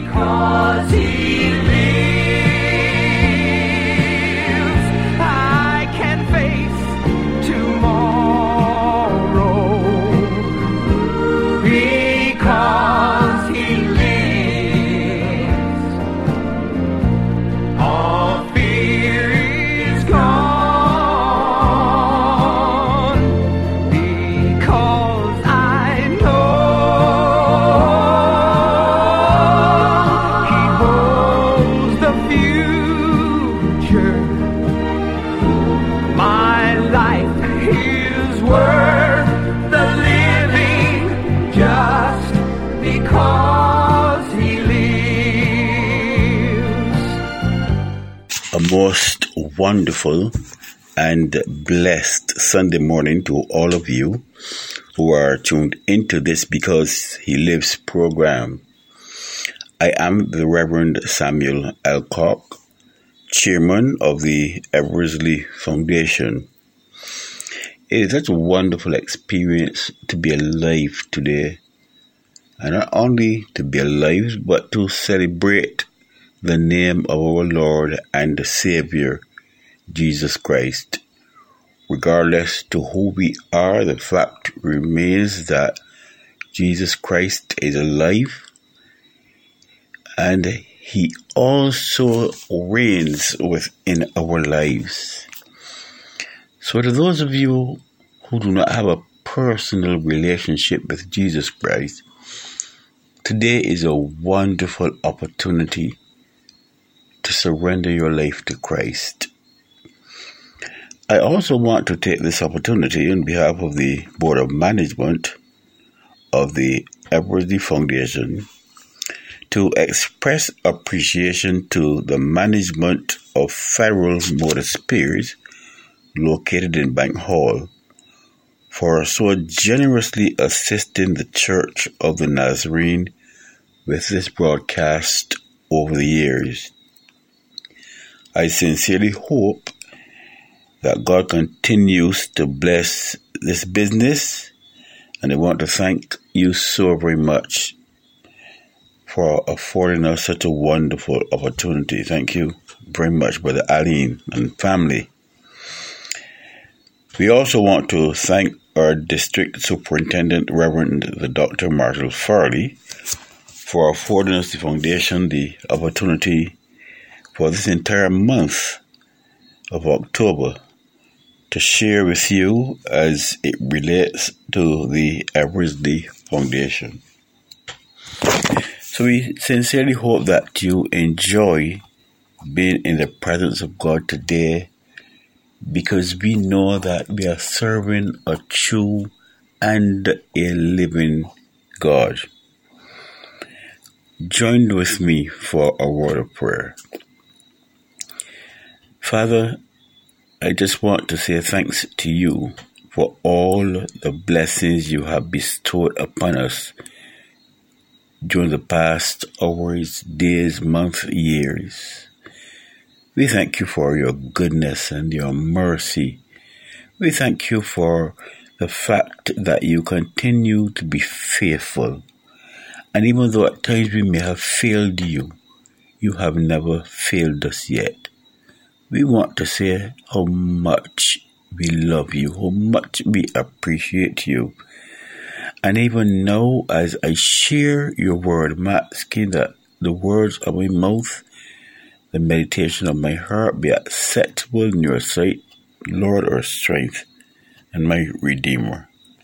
because he lives, I can face tomorrow. Because he lives, all fear is gone. Because I know he holds the future. My life is worth the living just because he lives. A most wonderful and blessed Sunday morning to all of you who are tuned into this Because He Lives program. I am the Reverend Samuel Alcock, Chairman of the Eversley Foundation. It is such a wonderful experience to be alive today, and not only to be alive, but to celebrate the name of our Lord and Savior, Jesus Christ. Regardless to who we are, the fact remains that Jesus Christ is alive, and he also reigns within our lives. So to those of you who do not have a personal relationship with Jesus Christ, today is a wonderful opportunity to surrender your life to Christ. I also want to take this opportunity on behalf of the Board of Management of the Eversley Foundation to express appreciation to the management of Federal Motor Spears located in Bank Hall for so generously assisting the Church of the Nazarene with this broadcast over the years. I sincerely hope that God continues to bless this business, and I want to thank you so very much for affording us such a wonderful opportunity. Thank you very much, Brother Aline and family. We also want to thank our District Superintendent, Reverend the Dr. Marshall Farley, for affording us the foundation the opportunity for this entire month of October to share with you as it relates to the Eversley Foundation. So we sincerely hope that you enjoy being in the presence of God today, because we know that we are serving a true and a living God. Join with me for a word of prayer. Father, I just want to say thanks to you for all the blessings you have bestowed upon us during the past hours, days, months, years. We thank you for your goodness and your mercy. We thank you for the fact that you continue to be faithful. And even though at times we may have failed you, you have never failed us yet. We want to say how much we love you, how much we appreciate you. And even now, as I share your word, I'm asking that the words of my mouth, the meditation of my heart be acceptable in your sight, Lord, our strength and my Redeemer.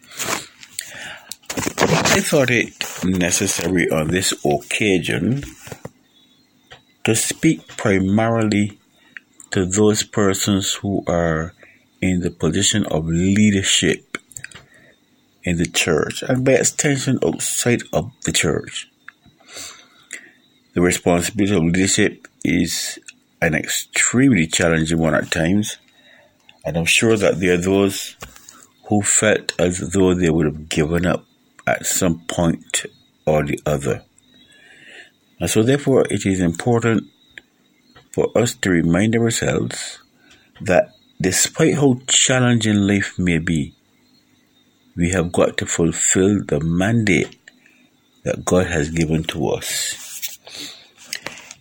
I thought it necessary on this occasion to speak primarily to those persons who are in the position of leadership in the church, and by extension outside of the church. The responsibility of leadership is an extremely challenging one at times, and I'm sure that there are those who felt as though they would have given up at some point or the other. And so therefore it is important for us to remind ourselves that despite how challenging life may be, we have got to fulfill the mandate that God has given to us.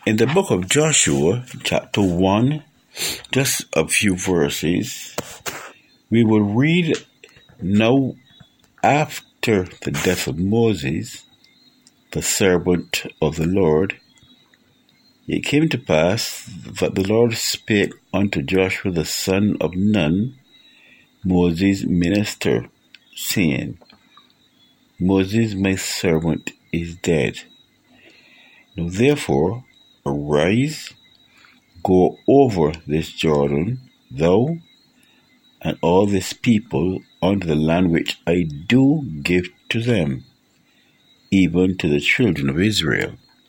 In the book of Joshua, chapter 1, just a few verses, we will read, "Now after the death of Moses, the servant of the Lord, it came to pass that the Lord spake unto Joshua the son of Nun, Moses' minister, saying, Moses my servant is dead. Now therefore arise, go over this Jordan, thou and all this people, unto the land which I do give to them, even to the children of Israel.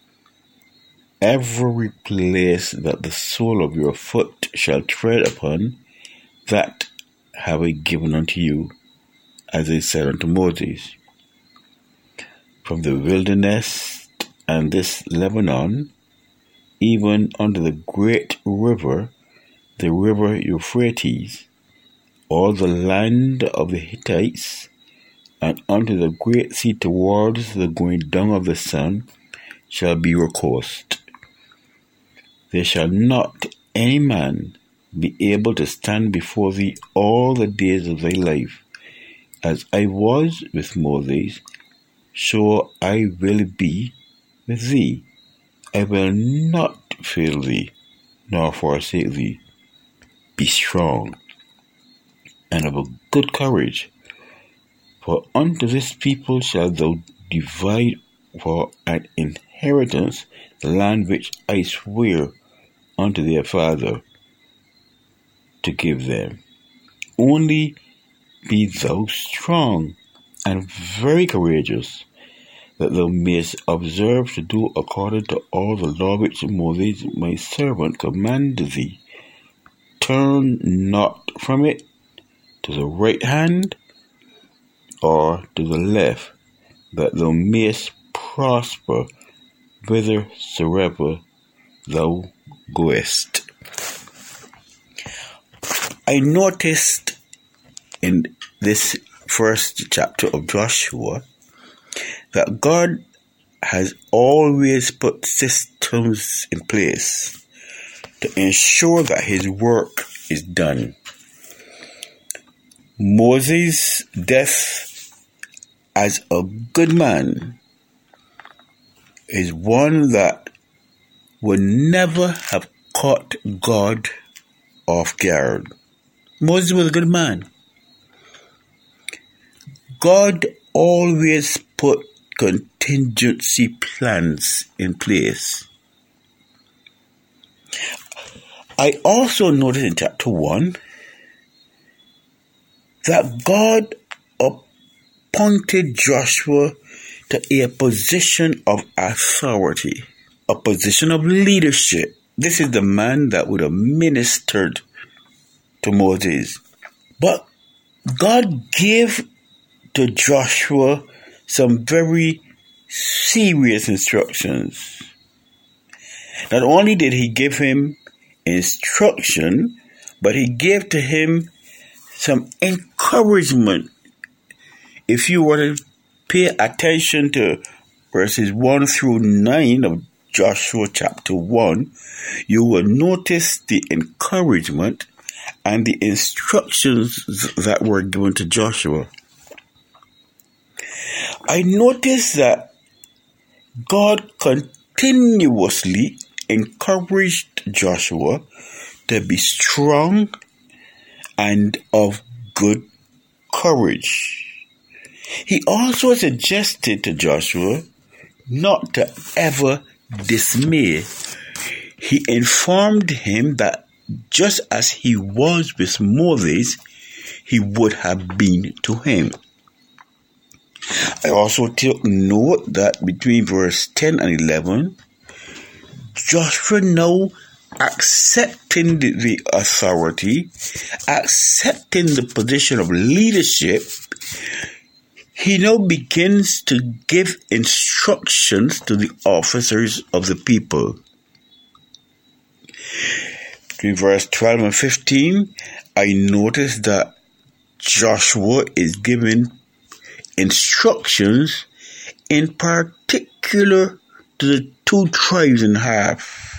Every place that the sole of your foot shall tread upon, that have I given unto you, as I said unto Moses. From the wilderness and this Lebanon, even unto the great river, the river Euphrates, all the land of the Hittites, and unto the great sea towards the going down of the sun, shall be your coast. There shall not any man be able to stand before thee all the days of thy life. As I was with Moses, so I will be with thee. I will not fail thee, nor forsake thee. Be strong, and of a good courage, for unto this people shalt thou divide for an inheritance the land which I swear unto their father to give them. Only be thou strong and very courageous, that thou mayest observe to do according to all the law which Moses my servant commanded thee. Turn not from it to the right hand or to the left, that thou mayest prosper whithersoever thou goest. I noticed in this first chapter of Joshua that God has always put systems in place to ensure that his work is done. Moses' death as a good man is one that would never have caught God off guard. Moses was a good man. God always put contingency plans in place. I also noticed in chapter 1 that God appointed Joshua to a position of authority, a position of leadership. This is the man that would have ministered to Moses. But God gave to Joshua some very serious instructions. Not only did he give him instruction, but he gave to him some encouragement. If you were to pay attention to verses 1 through 9 of Joshua chapter 1, you will notice the encouragement and the instructions that were given to Joshua. I noticed that God continuously encouraged Joshua to be strong and of good courage. He also suggested to Joshua not to ever dismay. He informed him that just as he was with Moses, he would have been to him. I also took note that between verse 10 and 11, Joshua now accepting the authority, accepting the position of leadership, he now begins to give instructions to the officers of the people. Between verse 12 and 15, I noticed that Joshua is given instructions in particular to the two tribes and a half.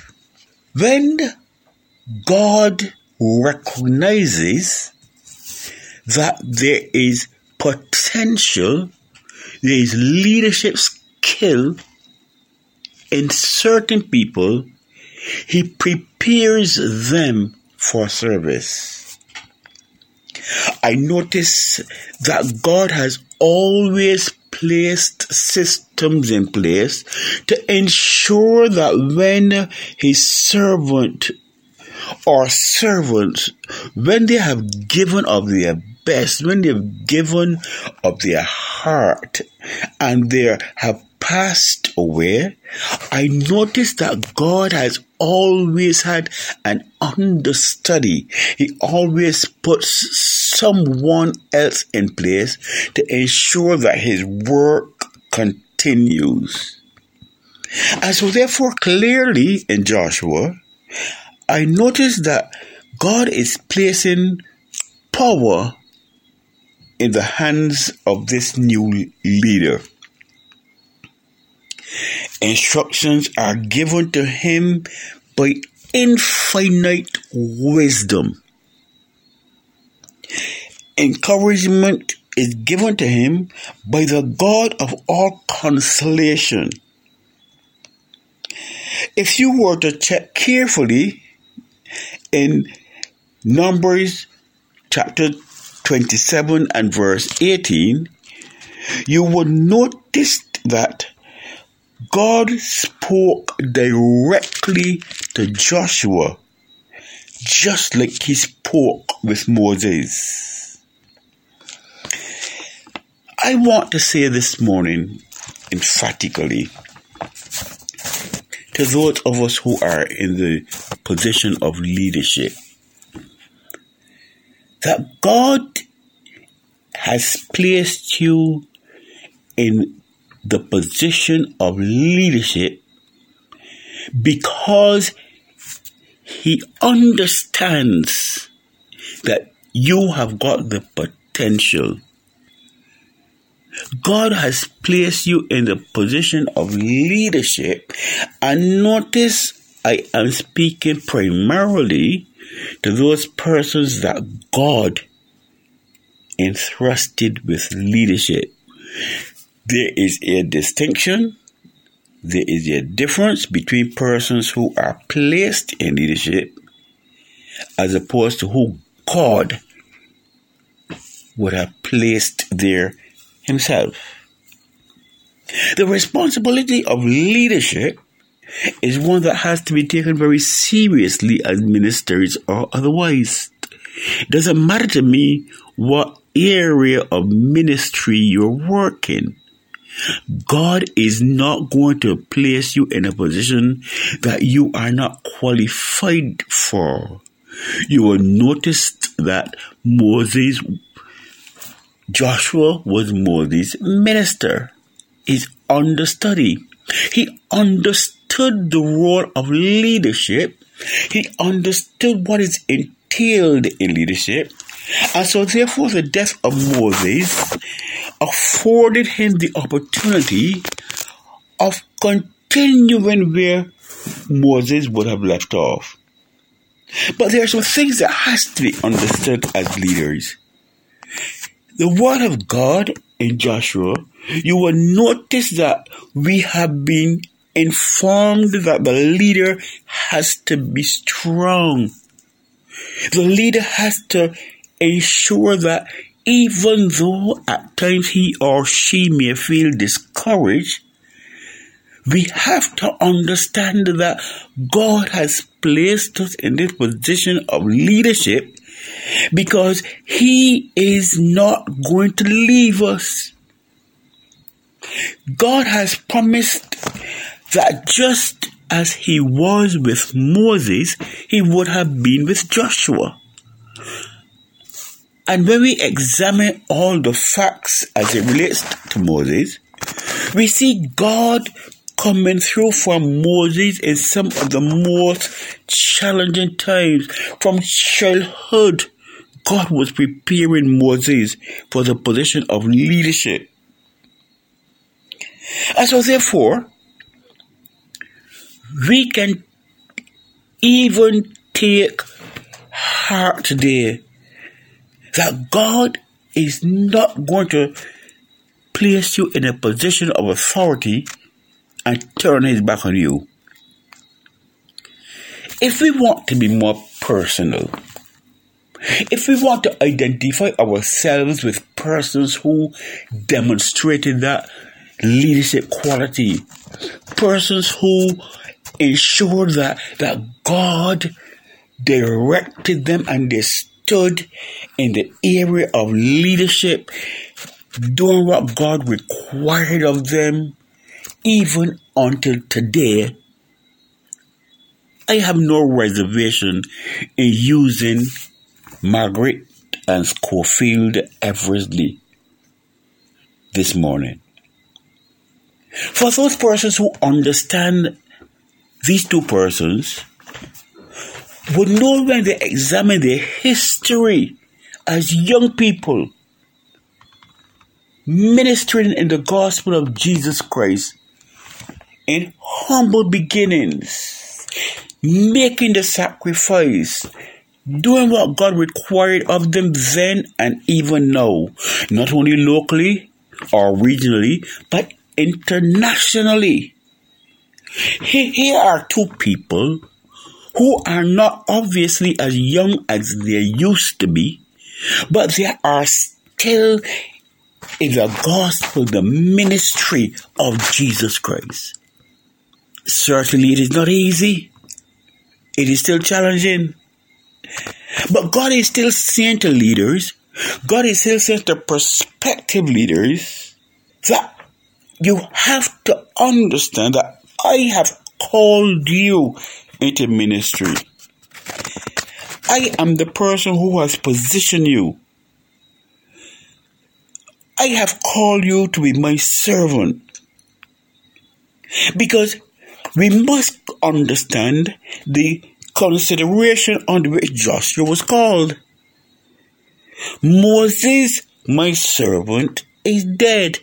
When God recognizes that there is potential, there is leadership skill in certain people, He prepares them for service. I notice that God has always placed systems in place to ensure that when His servant or servants, when they have given of their best, when they have given of their heart and they have passed away, I notice that God has always had an understudy. He always puts someone else in place to ensure that His work continues. And so therefore, clearly in Joshua, I notice that God is placing power in the hands of this new leader. Instructions are given to him by infinite wisdom. Encouragement is given to him by the God of all consolation. If you were to check carefully in Numbers chapter 27 and verse 18, you would notice that God spoke directly to Joshua, just like He spoke with Moses. I want to say this morning emphatically to those of us who are in the position of leadership, that God has placed you in the position of leadership because He understands that you have got the potential. God has placed you in the position of leadership, and notice I am speaking primarily to those persons that God entrusted with leadership. There is a distinction, there is a difference between persons who are placed in leadership as opposed to who God would have placed there Himself. The responsibility of leadership is one that has to be taken very seriously as ministers or otherwise. It doesn't matter to me what area of ministry you're working. God is not going to place you in a position that you are not qualified for. You will notice that Joshua was Moses' minister, his understudy. He understood the role of leadership. He understood what is entailed in leadership. And so therefore the death of Moses afforded him the opportunity of continuing where Moses would have left off. But there are some things that has to be understood as leaders. The word of God in Joshua, you will notice that we have been informed that the leader has to be strong. The leader has to ensure that even though at times he or she may feel discouraged, we have to understand that God has placed us in this position of leadership because He is not going to leave us. God has promised that just as He was with Moses, He would have been with Joshua. And when we examine all the facts as it relates to Moses, we see God coming through for Moses in some of the most challenging times. From childhood, God was preparing Moses for the position of leadership. And so therefore, we can even take heart today that God is not going to place you in a position of authority and turn his back on you. If we want to be more personal, if we want to identify ourselves with persons who demonstrated that leadership quality, persons who ensured that God directed them and they stood in the area of leadership, doing what God required of them, even until today, I have no reservation in using Margaret and Schofield Eversley this morning. For those persons who understand these two persons, would know when they examine their history as young people ministering in the gospel of Jesus Christ in humble beginnings, making the sacrifice, doing what God required of them then and even now, not only locally or regionally, but internationally. Here are two people who are not obviously as young as they used to be, but they are still in the gospel, the ministry of Jesus Christ. Certainly it is not easy. It is still challenging. But God is still saying to leaders, God is still saying to prospective leaders, that you have to understand that I have called you into ministry. I am the person who has positioned you. I have called you to be my servant. Because we must understand the consideration under which Joshua was called. Moses, my servant, is dead.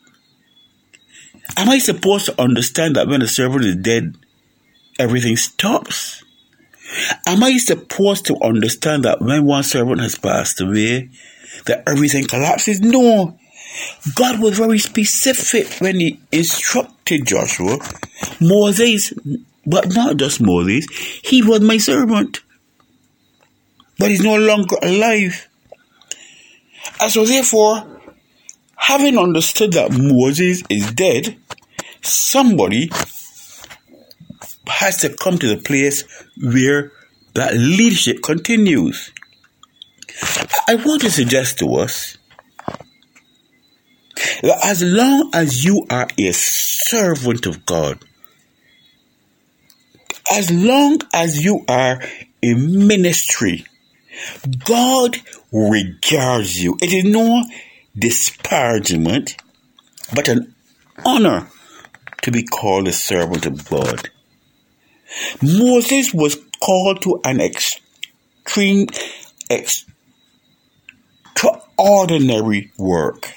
Am I supposed to understand that when a servant is dead, everything stops? Am I supposed to understand that when one servant has passed away, that everything collapses? No. God was very specific when he instructed Joshua. Moses, but not just Moses, he was my servant. But he's no longer alive. And so therefore, having understood that Moses is dead, somebody has to come to the place where that leadership continues. I want to suggest to us that as long as you are a servant of God, as long as you are in ministry, God regards you. It is no disparagement, but an honor to be called a servant of God. Moses was called to an extraordinary work.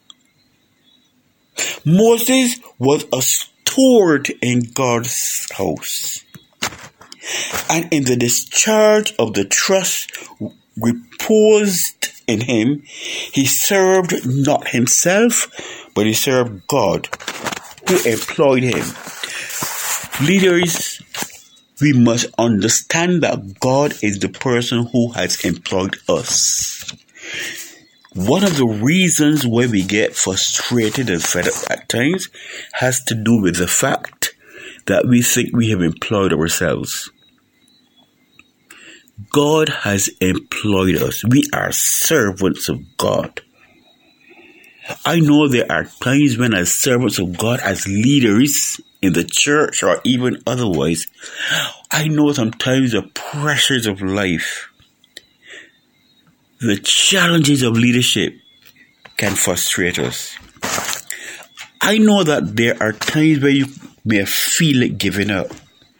Moses was a steward in God's house. And in the discharge of the trust reposed in him, he served not himself, but he served God, who employed him. Leaders, we must understand that God is the person who has employed us. One of the reasons why we get frustrated and fed up at times has to do with the fact that we think we have employed ourselves. God has employed us. We are servants of God. I know there are times when as servants of God, as leaders in the church or even otherwise, I know sometimes the pressures of life, the challenges of leadership can frustrate us. I know that there are times where you may feel like giving up.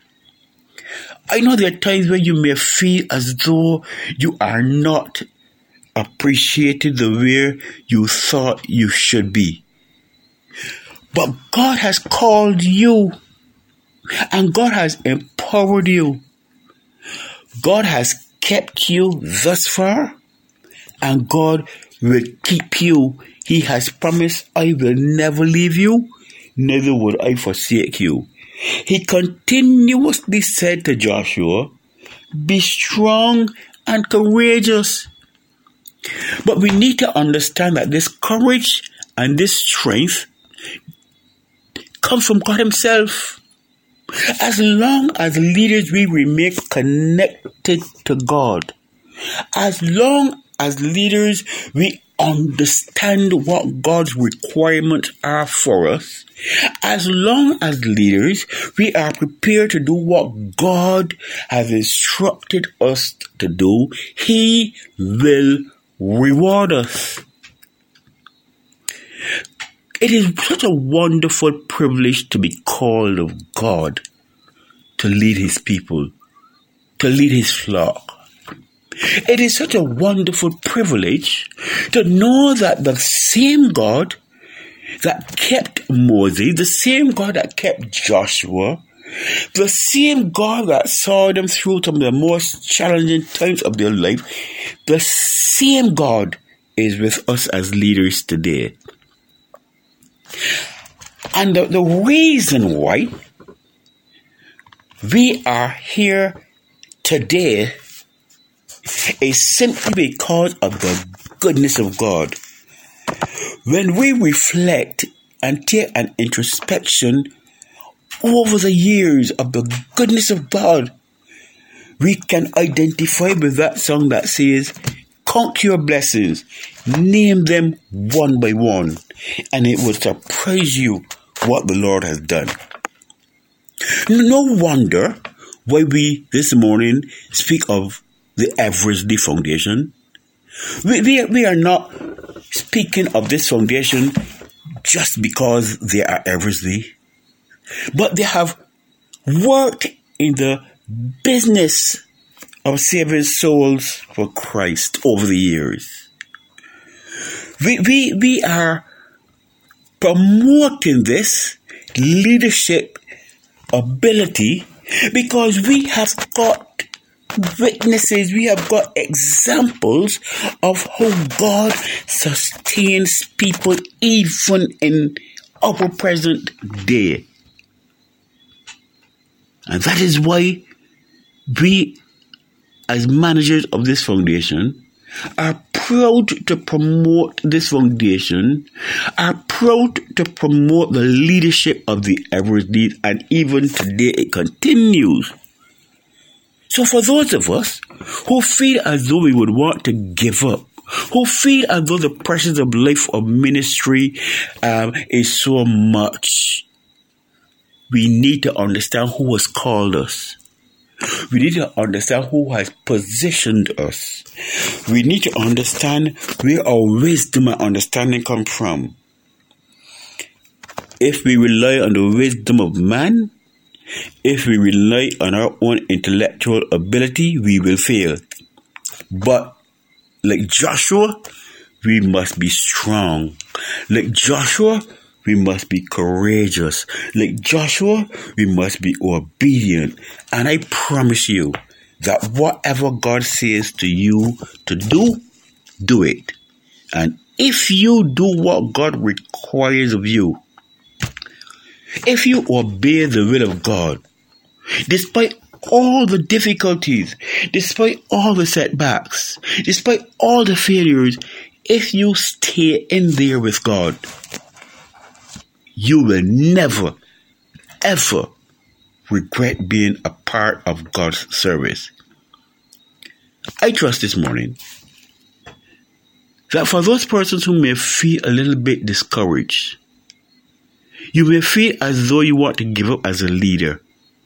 I know there are times where you may feel as though you are not appreciated the way you thought you should be. But God has called you and God has empowered you. God has kept you thus far, and God will keep you. He has promised, I will never leave you, neither will I forsake you. He continuously said to Joshua, be strong and courageous. But we need to understand that this courage and this strength comes from God Himself. As long as leaders we remain connected to God, as long as leaders we understand what God's requirements are for us, as long as leaders we are prepared to do what God has instructed us to do, He will reward us. It is such a wonderful privilege to be called of God, to lead His people, to lead His flock. It is such a wonderful privilege to know that the same God that kept Moses, the same God that kept Joshua, the same God that saw them through some of the most challenging times of their life, the same God is with us as leaders today. And the reason why we are here today is simply because of the goodness of God. When we reflect and take an introspection over the years of the goodness of God, we can identify with that song that says, count your blessings, name them one by one, and it will surprise you what the Lord has done. No wonder why we this morning speak of the Eversley Foundation. We are not speaking of this foundation just because they are Eversley, but they have worked in the business of saving souls for Christ over the years. We are promoting this leadership ability because we have got witnesses, we have got examples of how God sustains people even in our present day. And that is why we, as managers of this foundation, are proud to promote this foundation, are proud to promote the leadership of the Eversleys, and even today it continues. So for those of us who feel as though we would want to give up, who feel as though the pressures of life of ministry is so much, we need to understand who has called us. We need to understand who has positioned us. We need to understand where our wisdom and understanding come from. If we rely on the wisdom of man, if we rely on our own intellectual ability, we will fail. But like Joshua, we must be strong. Like Joshua, we must be courageous. Like Joshua, we must be obedient. And I promise you that whatever God says to you to do, do it. And if you do what God requires of you, if you obey the will of God, despite all the difficulties, despite all the setbacks, despite all the failures, if you stay in there with God, you will never, ever regret being a part of God's service. I trust this morning that for those persons who may feel a little bit discouraged, you may feel as though you want to give up as a leader,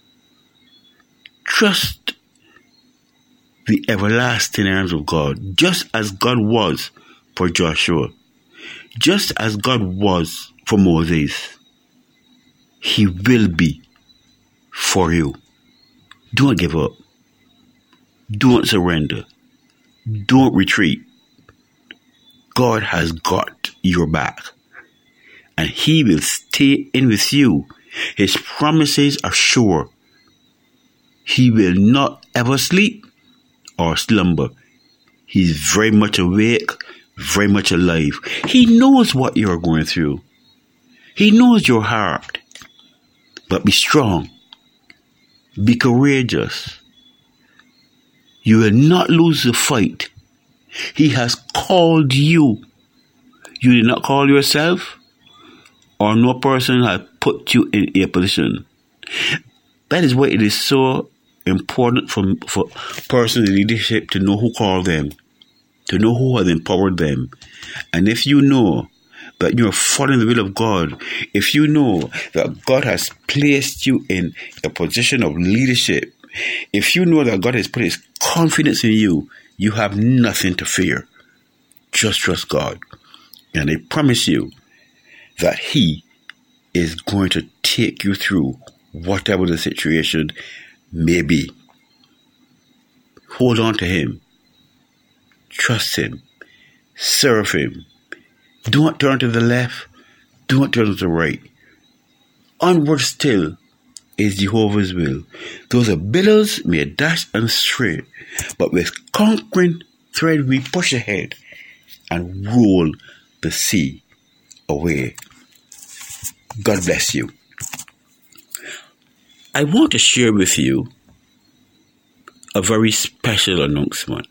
trust the everlasting arms of God, just as God was for Joshua, just as God was for Moses. He will be for you. Don't give up. Don't surrender. Don't retreat. God has got your back, and He will stay in with you. His promises are sure. He will not ever sleep or slumber. He's very much awake, very much alive. He knows what you're going through. He knows your heart. But be strong. Be courageous. You will not lose the fight. He has called you. You did not call yourself, or no person has put you in a position. That is why it is so important for persons in leadership to know who called them, to know who has empowered them. And if you know that you are following the will of God, if you know that God has placed you in a position of leadership, if you know that God has put His confidence in you, you have nothing to fear. Just trust God. And I promise you that He is going to take you through whatever the situation may be. Hold on to Him. Trust Him. Serve Him. Do not turn to the left. Do not turn to the right. Onward still is Jehovah's will. Though the billows may dash and stray, but with conquering thread we push ahead and roll the sea away. God bless you. I want to share with you a very special announcement.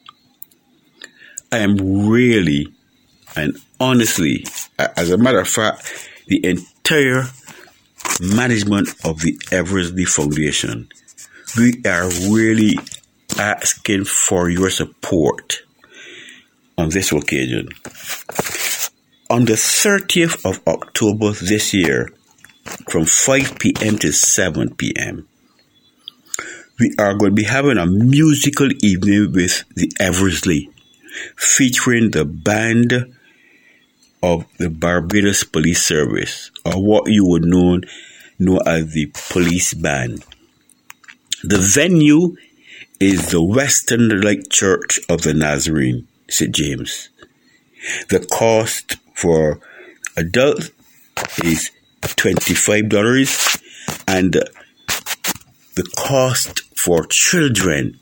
I am really and honestly, as a matter of fact, the entire management of the Eversley Foundation, we are really asking for your support on this occasion. On the 30th of October this year, from 5 p.m. to 7 p.m., we are going to be having a musical evening with the Eversley, featuring the band of the Barbados Police Service, or what you would know as the Police Band. The venue is the Western Light Church of the Nazarene, St. James. The cost for adults is $25, and the cost for children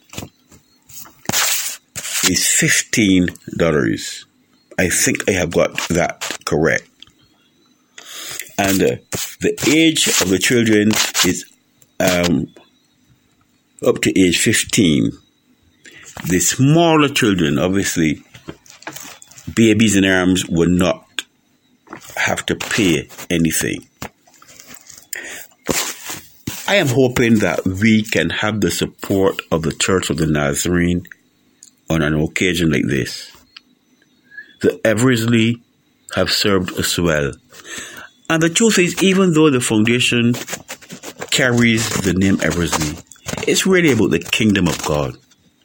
is $15. I think I have got that correct. And the age of the children is up to age 15. The smaller children, obviously, babies in arms, will not have to pay anything. I am hoping that we can have the support of the Church of the Nazarene on an occasion like this. The Eversley have served us well. And the truth is, even though the foundation carries the name Eversley, it's really about the kingdom of God.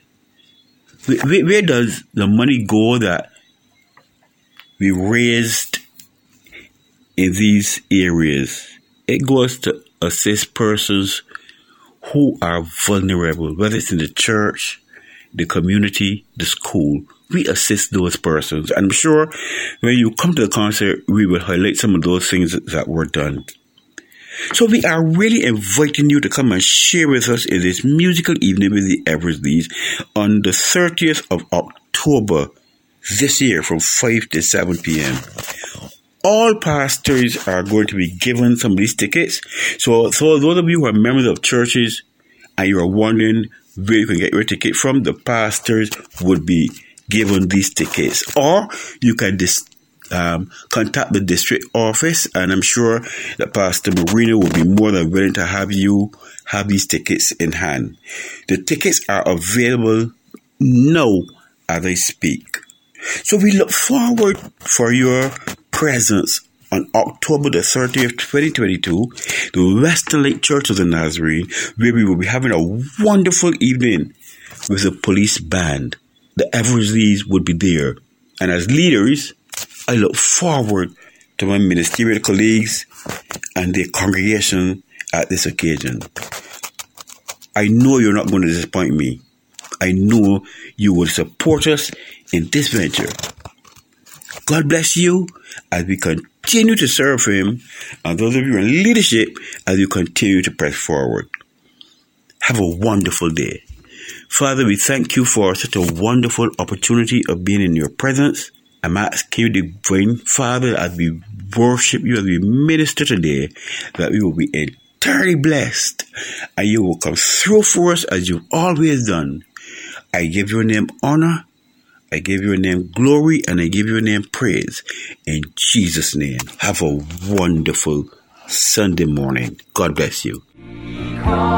Where does the money go that we raised in these areas? It goes to assist persons who are vulnerable, whether it's in the church, the community, the school. We assist those persons. And I'm sure when you come to the concert, we will highlight some of those things that were done. So we are really inviting you to come and share with us in this musical evening with the Eversleys on the 30th of October this year from 5 to 7 p.m. All pastors are going to be given some of these tickets. So those of you who are members of churches and you are wondering where you can get your ticket from, the pastors would be given these tickets. Or you can contact the district office, and I'm sure that Pastor Marino will be more than willing to have you have these tickets in hand. The tickets are available now as I speak. So we look forward for your presence on October the 30th, 2022, the Western Light Church of the Nazarene, where we will be having a wonderful evening with the police band. The Eversleys would be there. And as leaders, I look forward to my ministerial colleagues and their congregation at this occasion. I know you're not going to disappoint me. I know you will support us in this venture. God bless you as we continue to serve Him, and those of you in leadership as you continue to press forward. Have a wonderful day. Father, we thank you for such a wonderful opportunity of being in your presence. I'm asking you, divine Father, as we worship you, as we minister today, that we will be entirely blessed and you will come through for us as you've always done. I give your name honor, I give your name glory, and I give your name praise. In Jesus' name, have a wonderful Sunday morning. God bless you. Because